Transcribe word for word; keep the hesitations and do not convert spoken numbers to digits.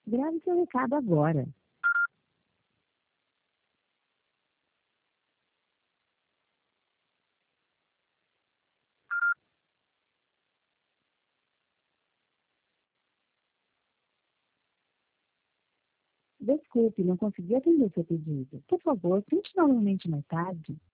Grave seu recado agora. Desculpe, não consegui atender seu pedido. Por favor, tente novamente mais tarde.